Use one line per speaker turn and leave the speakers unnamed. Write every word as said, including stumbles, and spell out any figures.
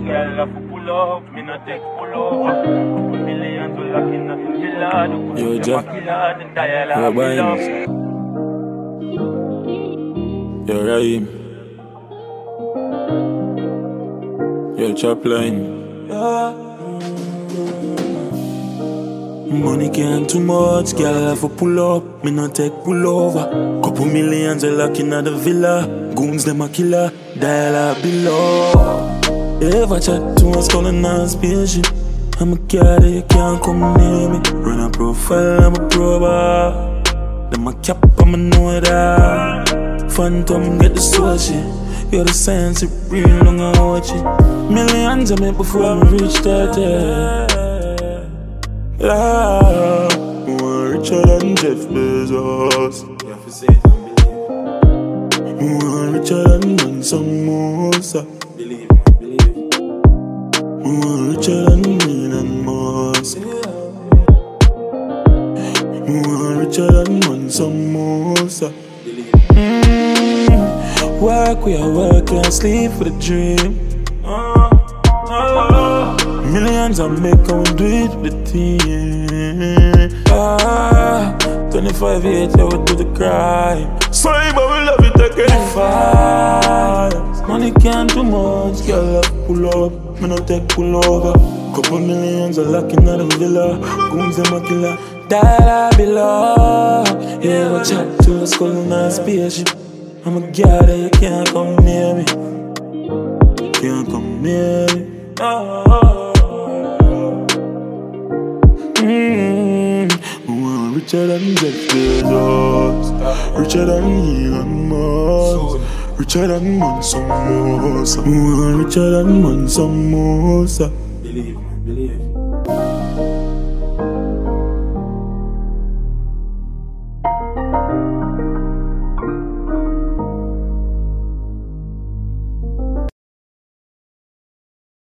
girl have to pull up, me no take pull over. Millions will lock in the villa, the
Yo,
good
Jack.
killer, the dial of love.
Yo, Raheem. Yo, Chopline. Money can't too much, girl have to pull up, me no take pull over. Couple millions are locking at the villa, goons them a killer, dial up below. Ever chat to us calling on spaceship, I'm a cat, you can't come near me. Run a profile, I'm a prober. Them a cap, I'ma know that. Phantom get the source, you're the science, it real long I watch it. Millions I made before I reach thirty. Yeah, more richer than Jeff Bezos.
You have to say it and believe.
More richer than Manson Musa.
Believe, man, believe.
More richer than Elon Musk. More richer than Manson Musa.
Believe.
Mm, work, we are work, can't sleep for the dream. Uh, uh, Millions I make, I will do it with the team. Ah, twenty-five years, I would do the crime. Sorry, but we love it, take it far. Money can't do much, girl, I pull up, me no take pull over. Couple millions are locking at the villa, goons them a killer, dial I below. Yeah, watch out to a skull and a spaceship. I'm a guy that you can't come near me. You can't come near me. Oh. Mm, richer than Jeff Bezos, richer than Elon Musk, richer than Manson Musa, richer than Manson Musa.
Believe, man, believe.